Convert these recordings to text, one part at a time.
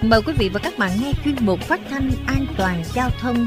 Mời quý vị và các bạn nghe chuyên mục phát thanh an toàn giao thông.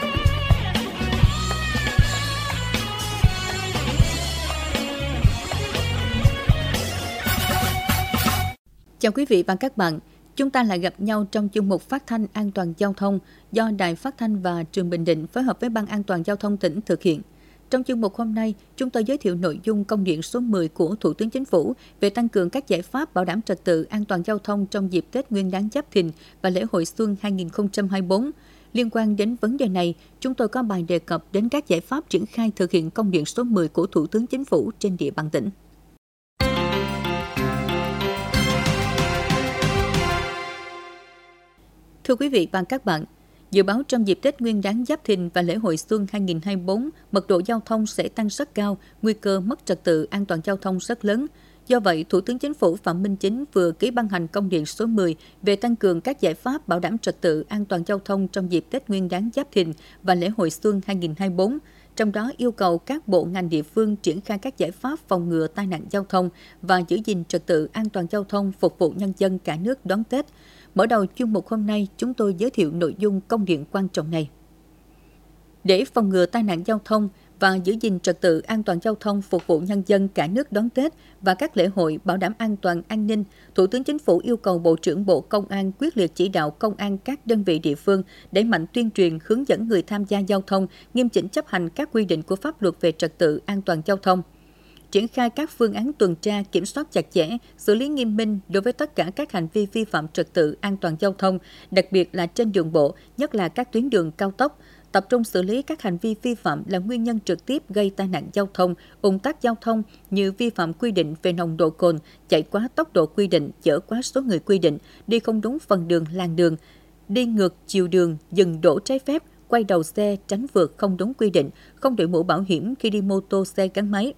Chào quý vị và các bạn, chúng ta lại gặp nhau trong chuyên mục phát thanh an toàn giao thông do Đài Phát thanh và Truyền Bình Định phối hợp với Ban An toàn giao thông tỉnh thực hiện. Trong chuyên mục hôm nay, chúng tôi giới thiệu nội dung công điện số 10 của Thủ tướng Chính phủ về tăng cường các giải pháp bảo đảm trật tự an toàn giao thông trong dịp Tết Nguyên đán Giáp Thìn và lễ hội Xuân 2024. Liên quan đến vấn đề này, chúng tôi có bài đề cập đến các giải pháp triển khai thực hiện công điện số 10 của Thủ tướng Chính phủ trên địa bàn tỉnh. Thưa quý vị và các bạn, dự báo trong dịp Tết Nguyên đán Giáp Thìn và lễ hội Xuân 2024, mật độ giao thông sẽ tăng rất cao, nguy cơ mất trật tự an toàn giao thông rất lớn. Do vậy, Thủ tướng Chính phủ Phạm Minh Chính vừa ký ban hành công điện số 10 về tăng cường các giải pháp bảo đảm trật tự an toàn giao thông trong dịp Tết Nguyên đán Giáp Thìn và lễ hội Xuân 2024. Trong đó yêu cầu các bộ ngành địa phương triển khai các giải pháp phòng ngừa tai nạn giao thông và giữ gìn trật tự an toàn giao thông phục vụ nhân dân cả nước đón Tết. Mở đầu chuyên mục hôm nay, chúng tôi giới thiệu nội dung công điện quan trọng này. Để phòng ngừa tai nạn giao thông và giữ gìn trật tự an toàn giao thông phục vụ nhân dân cả nước đón Tết và các lễ hội bảo đảm an toàn an ninh, Thủ tướng Chính phủ yêu cầu Bộ trưởng Bộ Công an quyết liệt chỉ đạo công an các đơn vị địa phương đẩy mạnh tuyên truyền hướng dẫn người tham gia giao thông nghiêm chỉnh chấp hành các quy định của pháp luật về trật tự an toàn giao thông. Triển khai các phương án tuần tra, kiểm soát chặt chẽ, xử lý nghiêm minh đối với tất cả các hành vi vi phạm trật tự an toàn giao thông, đặc biệt là trên đường bộ, nhất là các tuyến đường cao tốc, tập trung xử lý các hành vi vi phạm là nguyên nhân trực tiếp gây tai nạn giao thông, ùn tắc giao thông như vi phạm quy định về nồng độ cồn, chạy quá tốc độ quy định, chở quá số người quy định, đi không đúng phần đường làn đường, đi ngược chiều đường, dừng đỗ trái phép, quay đầu xe, tránh vượt không đúng quy định, không đội mũ bảo hiểm khi đi mô tô xe gắn máy.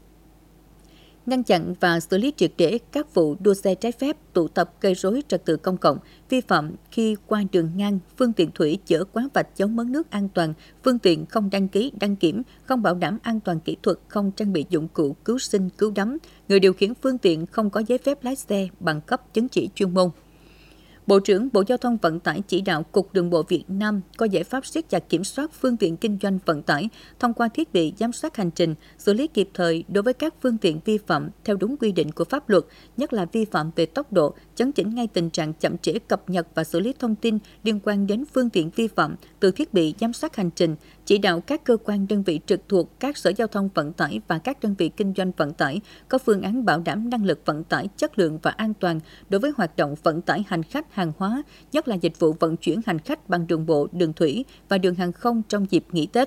Ngăn chặn và xử lý triệt để các vụ đua xe trái phép, tụ tập gây rối trật tự công cộng, vi phạm khi qua đường ngang, phương tiện thủy chở quá vạch dấu mớn nước an toàn, phương tiện không đăng ký, đăng kiểm, không bảo đảm an toàn kỹ thuật, không trang bị dụng cụ cứu sinh, cứu đắm, người điều khiển phương tiện không có giấy phép lái xe, bằng cấp chứng chỉ chuyên môn. Bộ trưởng Bộ Giao thông Vận tải chỉ đạo Cục Đường bộ Việt Nam có giải pháp siết chặt kiểm soát phương tiện kinh doanh vận tải thông qua thiết bị giám sát hành trình, xử lý kịp thời đối với các phương tiện vi phạm theo đúng quy định của pháp luật, nhất là vi phạm về tốc độ, chấn chỉnh ngay tình trạng chậm trễ cập nhật và xử lý thông tin liên quan đến phương tiện vi phạm từ thiết bị giám sát hành trình, chỉ đạo các cơ quan đơn vị trực thuộc các sở giao thông vận tải và các đơn vị kinh doanh vận tải có phương án bảo đảm năng lực vận tải, chất lượng và an toàn đối với hoạt động vận tải hành khách, hàng hóa, nhất là dịch vụ vận chuyển hành khách bằng đường bộ, đường thủy và đường hàng không trong dịp nghỉ Tết.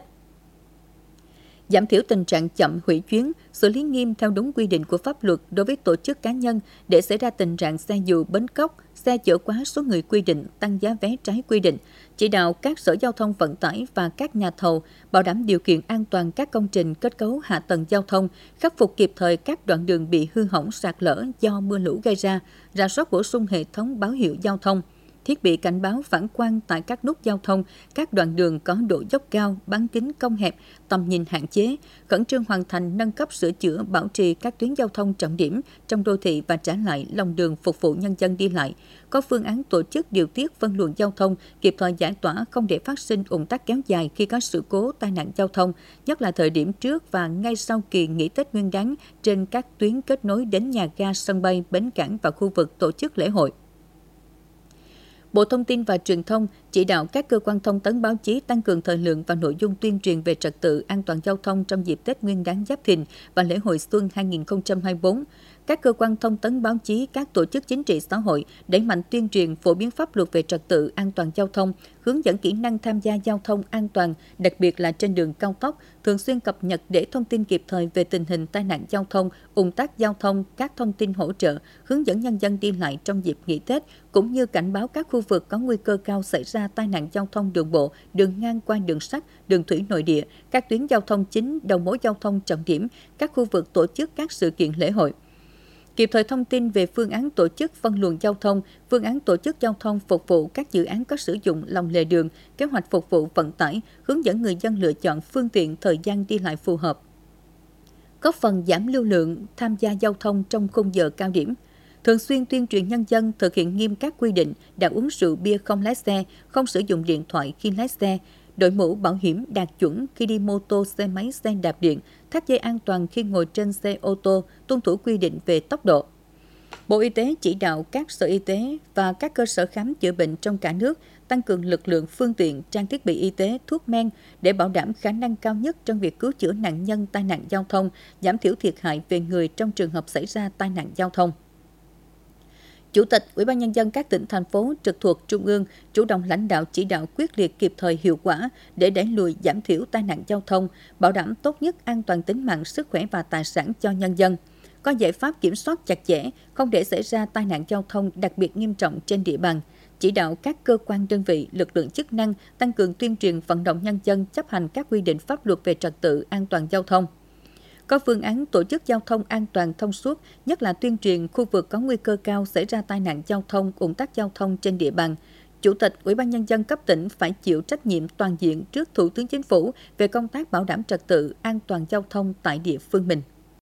Giảm thiểu tình trạng chậm hủy chuyến, xử lý nghiêm theo đúng quy định của pháp luật đối với tổ chức cá nhân để xảy ra tình trạng xe dù bến cóc, xe chở quá số người quy định, tăng giá vé trái quy định. Chỉ đạo các sở giao thông vận tải và các nhà thầu bảo đảm điều kiện an toàn các công trình kết cấu hạ tầng giao thông, khắc phục kịp thời các đoạn đường bị hư hỏng sạt lở do mưa lũ gây ra, rà soát bổ sung hệ thống báo hiệu giao thông, thiết bị cảnh báo phản quang tại các nút giao thông, các đoạn đường có độ dốc cao, bán kính cong hẹp, tầm nhìn hạn chế, khẩn trương hoàn thành nâng cấp sửa chữa bảo trì các tuyến giao thông trọng điểm trong đô thị và trả lại lòng đường phục vụ nhân dân đi lại, có phương án tổ chức điều tiết phân luồng giao thông, kịp thời giải tỏa không để phát sinh ùn tắc kéo dài khi có sự cố tai nạn giao thông, nhất là thời điểm trước và ngay sau kỳ nghỉ Tết Nguyên đán trên các tuyến kết nối đến nhà ga, sân bay, bến cảng và khu vực tổ chức lễ hội. Bộ Thông tin và Truyền thông chỉ đạo các cơ quan thông tấn báo chí tăng cường thời lượng và nội dung tuyên truyền về trật tự an toàn giao thông trong dịp Tết Nguyên đán Giáp Thìn và lễ hội Xuân 2024. Các cơ quan thông tấn báo chí, các tổ chức chính trị xã hội đẩy mạnh tuyên truyền phổ biến pháp luật về trật tự an toàn giao thông, hướng dẫn kỹ năng tham gia giao thông an toàn, đặc biệt là trên đường cao tốc, thường xuyên cập nhật để thông tin kịp thời về tình hình tai nạn giao thông, ùn tắc giao thông, các thông tin hỗ trợ, hướng dẫn nhân dân đi lại trong dịp nghỉ Tết, cũng như cảnh báo các khu vực có nguy cơ cao xảy ra tai nạn giao thông đường bộ, đường ngang qua đường sắt, đường thủy nội địa, các tuyến giao thông chính, đầu mối giao thông trọng điểm, các khu vực tổ chức các sự kiện lễ hội. Kịp thời thông tin về phương án tổ chức phân luồng giao thông, phương án tổ chức giao thông phục vụ các dự án có sử dụng lòng lề đường, kế hoạch phục vụ vận tải, hướng dẫn người dân lựa chọn phương tiện thời gian đi lại phù hợp. Góp phần giảm lưu lượng tham gia giao thông trong khung giờ cao điểm. thường xuyên tuyên truyền nhân dân thực hiện nghiêm các quy định đã uống rượu bia không lái xe, không sử dụng điện thoại khi lái xe, đội mũ bảo hiểm đạt chuẩn khi đi mô tô, xe máy, xe đạp điện, thắt dây an toàn khi ngồi trên xe ô tô, tuân thủ quy định về tốc độ. Bộ Y tế chỉ đạo các sở y tế và các cơ sở khám chữa bệnh trong cả nước tăng cường lực lượng, phương tiện, trang thiết bị y tế, thuốc men để bảo đảm khả năng cao nhất trong việc cứu chữa nạn nhân tai nạn giao thông, giảm thiểu thiệt hại về người trong trường hợp xảy ra tai nạn giao thông. Chủ tịch Ủy ban Nhân dân các tỉnh, thành phố trực thuộc Trung ương chủ động lãnh đạo chỉ đạo quyết liệt, kịp thời, hiệu quả để đẩy lùi, giảm thiểu tai nạn giao thông, bảo đảm tốt nhất an toàn tính mạng, sức khỏe và tài sản cho nhân dân. Có giải pháp kiểm soát chặt chẽ, không để xảy ra tai nạn giao thông đặc biệt nghiêm trọng trên địa bàn. Chỉ đạo các cơ quan đơn vị, lực lượng chức năng tăng cường tuyên truyền, vận động nhân dân chấp hành các quy định pháp luật về trật tự an toàn giao thông. Có phương án tổ chức giao thông an toàn, thông suốt, nhất là tuyên truyền khu vực có nguy cơ cao xảy ra tai nạn giao thông, ùn tắc giao thông trên địa bàn. Chủ tịch Ủy ban Nhân dân cấp tỉnh phải chịu trách nhiệm toàn diện trước Thủ tướng Chính phủ về công tác bảo đảm trật tự an toàn giao thông tại địa phương mình.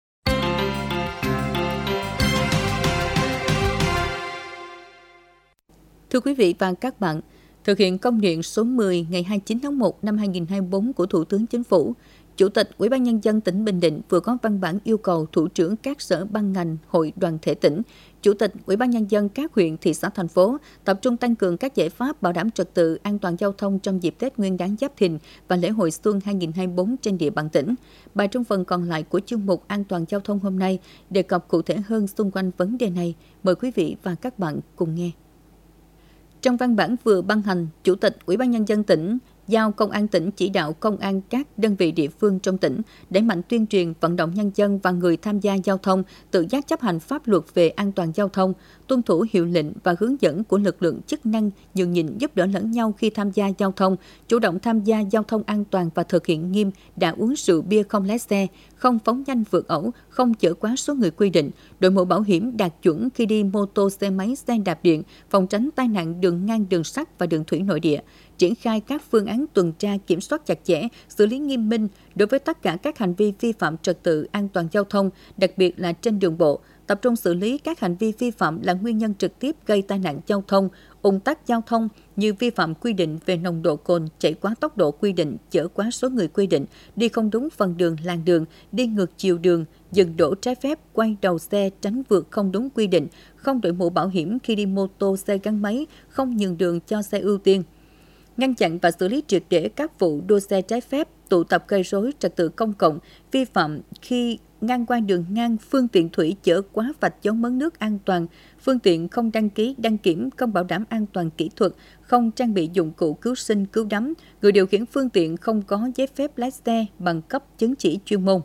Thưa quý vị và các bạn, thực hiện công điện số 10 ngày 29 tháng 1 năm 2024 của Thủ tướng Chính phủ, Chủ tịch Ủy ban Nhân dân tỉnh Bình Định vừa có văn bản yêu cầu thủ trưởng các sở ban ngành, hội đoàn thể tỉnh, Chủ tịch Ủy ban Nhân dân các huyện, thị xã, thành phố tập trung tăng cường các giải pháp bảo đảm trật tự an toàn giao thông trong dịp Tết Nguyên đán Giáp Thìn và lễ hội Xuân 2024 trên địa bàn tỉnh. Bài trong phần còn lại của chương mục An toàn giao thông hôm nay đề cập cụ thể hơn xung quanh vấn đề này. Mời quý vị và các bạn cùng nghe. Trong văn bản vừa ban hành, Chủ tịch Ủy ban Nhân dân tỉnh giao Công an tỉnh chỉ đạo công an các đơn vị địa phương trong tỉnh đẩy mạnh tuyên truyền, vận động nhân dân và người tham gia giao thông tự giác chấp hành pháp luật về an toàn giao thông, tuân thủ hiệu lệnh và hướng dẫn của lực lượng chức năng, nhường nhịn, giúp đỡ lẫn nhau khi tham gia giao thông, chủ động tham gia giao thông an toàn và thực hiện nghiêm đã uống rượu bia không lái xe, không phóng nhanh vượt ẩu, không chở quá số người quy định, đội mũ bảo hiểm đạt chuẩn khi đi mô tô, xe máy, xe đạp điện, phòng tránh tai nạn đường ngang, đường sắt và đường thủy nội địa. Triển khai các phương án tuần tra, kiểm soát chặt chẽ, xử lý nghiêm minh đối với tất cả các hành vi vi phạm trật tự an toàn giao thông, đặc biệt là trên đường bộ, tập trung xử lý các hành vi vi phạm là nguyên nhân trực tiếp gây tai nạn giao thông, ùn tắc giao thông như vi phạm quy định về nồng độ cồn, chạy quá tốc độ quy định, chở quá số người quy định, đi không đúng phần đường, làn đường, đi ngược chiều đường, dừng đỗ trái phép, quay đầu xe, tránh vượt không đúng quy định, không đội mũ bảo hiểm khi đi mô tô, xe gắn máy, không nhường đường cho xe ưu tiên. Ngăn chặn và xử lý triệt để các vụ đua xe trái phép, tụ tập gây rối trật tự công cộng, vi phạm khi ngang qua đường ngang, phương tiện thủy chở quá vạch dấu mớn nước an toàn, phương tiện không đăng ký, đăng kiểm, không bảo đảm an toàn kỹ thuật, không trang bị dụng cụ cứu sinh, cứu đắm, người điều khiển phương tiện không có giấy phép lái xe, bằng cấp, chứng chỉ chuyên môn.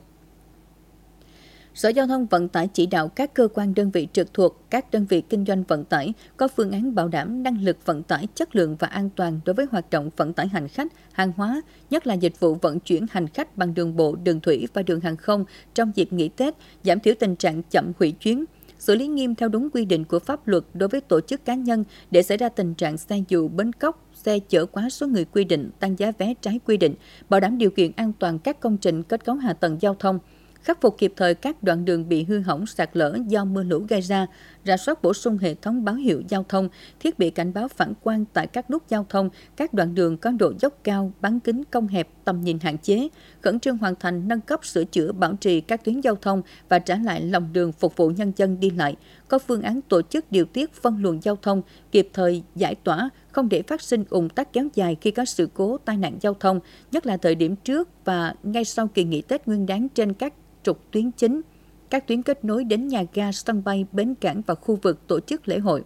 Sở Giao thông Vận tải chỉ đạo các cơ quan đơn vị trực thuộc, các đơn vị kinh doanh vận tải có phương án bảo đảm năng lực vận tải, chất lượng và an toàn đối với hoạt động vận tải hành khách, hàng hóa, nhất là dịch vụ vận chuyển hành khách bằng đường bộ, đường thủy và đường hàng không trong dịp nghỉ Tết, giảm thiểu tình trạng chậm hủy chuyến. Xử lý nghiêm theo đúng quy định của pháp luật đối với tổ chức cá nhân để xảy ra tình trạng xe dù, bến cóc, xe chở quá số người quy định, tăng giá vé trái quy định, bảo đảm điều kiện an toàn các công trình kết cấu hạ tầng giao thông, khắc phục kịp thời các đoạn đường bị hư hỏng, sạt lở do mưa lũ gây ra, rà soát bổ sung hệ thống báo hiệu giao thông, thiết bị cảnh báo phản quang tại các nút giao thông, các đoạn đường có độ dốc cao, bán kính cong hẹp, tầm nhìn hạn chế, khẩn trương hoàn thành nâng cấp, sửa chữa, bảo trì các tuyến giao thông và trả lại lòng đường phục vụ nhân dân đi lại, có phương án tổ chức điều tiết phân luồng giao thông, kịp thời giải tỏa, không để phát sinh ùn tắc kéo dài khi có sự cố tai nạn giao thông, nhất là thời điểm trước và ngay sau kỳ nghỉ Tết Nguyên đán trên các trục tuyến chính, các tuyến kết nối đến nhà ga, sân bay, bến cảng và khu vực tổ chức lễ hội.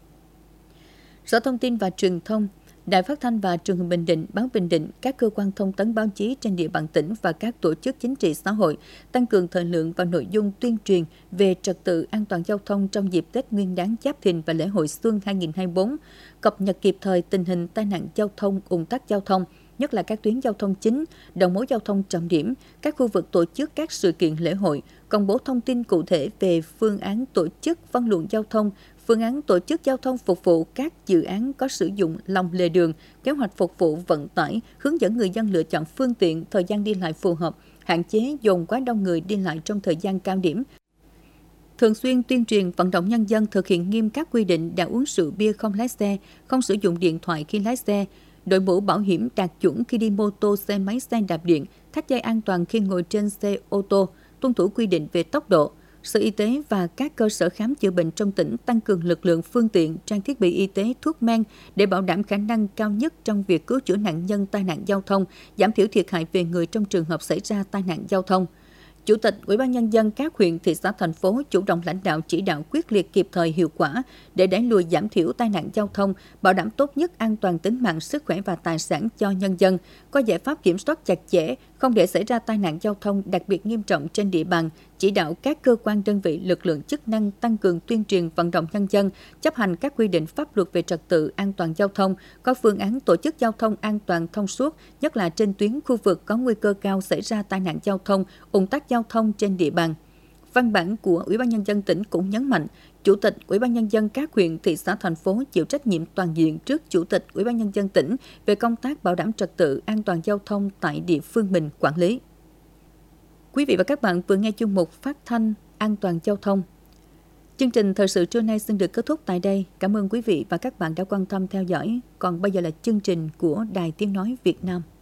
Sở Thông tin và Truyền thông, Đài Phát thanh và Truyền hình Bình Định, Báo Bình Định, các cơ quan thông tấn báo chí trên địa bàn tỉnh và các tổ chức chính trị xã hội tăng cường thời lượng và nội dung tuyên truyền về trật tự an toàn giao thông trong dịp Tết Nguyên đán Giáp Thìn và lễ hội Xuân 2024, cập nhật kịp thời tình hình tai nạn giao thông, ùn tắc giao thông, nhất là các tuyến giao thông chính, đầu mối giao thông trọng điểm, các khu vực tổ chức các sự kiện lễ hội, công bố thông tin cụ thể về phương án tổ chức phân luồng giao thông, phương án tổ chức giao thông phục vụ các dự án có sử dụng lòng lề đường, kế hoạch phục vụ vận tải, hướng dẫn người dân lựa chọn phương tiện, thời gian đi lại phù hợp, hạn chế dồn quá đông người đi lại trong thời gian cao điểm. thường xuyên tuyên truyền vận động nhân dân thực hiện nghiêm các quy định đã uống rượu bia không lái xe, không sử dụng điện thoại khi lái xe, đội mũ bảo hiểm đạt chuẩn khi đi mô tô, xe máy, xe đạp điện, thắt dây an toàn khi ngồi trên xe ô tô, tuân thủ quy định về tốc độ. Sở Y tế và các cơ sở khám chữa bệnh trong tỉnh tăng cường lực lượng, phương tiện, trang thiết bị y tế, thuốc men để bảo đảm khả năng cao nhất trong việc cứu chữa nạn nhân tai nạn giao thông, giảm thiểu thiệt hại về người trong trường hợp xảy ra tai nạn giao thông. Chủ tịch Ủy ban Nhân dân các huyện, thị xã, thành phố chủ động lãnh đạo chỉ đạo quyết liệt, kịp thời, hiệu quả để đẩy lùi, giảm thiểu tai nạn giao thông, bảo đảm tốt nhất an toàn tính mạng, sức khỏe và tài sản cho nhân dân, có giải pháp kiểm soát chặt chẽ, không để xảy ra tai nạn giao thông đặc biệt nghiêm trọng trên địa bàn, chỉ đạo các cơ quan, đơn vị, lực lượng chức năng tăng cường tuyên truyền vận động nhân dân chấp hành các quy định pháp luật về trật tự an toàn giao thông, có phương án tổ chức giao thông an toàn, thông suốt, nhất là trên tuyến khu vực có nguy cơ cao xảy ra tai nạn giao thông, ùn tắc giao thông trên địa bàn. Văn bản của Ủy ban Nhân dân tỉnh cũng nhấn mạnh, Chủ tịch Ủy ban Nhân dân các huyện, thị xã, thành phố chịu trách nhiệm toàn diện trước Chủ tịch Ủy ban Nhân dân tỉnh về công tác bảo đảm trật tự an toàn giao thông tại địa phương mình quản lý. Quý vị và các bạn vừa nghe chuyên mục phát thanh an toàn giao thông. Chương trình thời sự trưa nay xin được kết thúc tại đây. Cảm ơn quý vị và các bạn đã quan tâm theo dõi. Còn bây giờ là chương trình của Đài Tiếng Nói Việt Nam.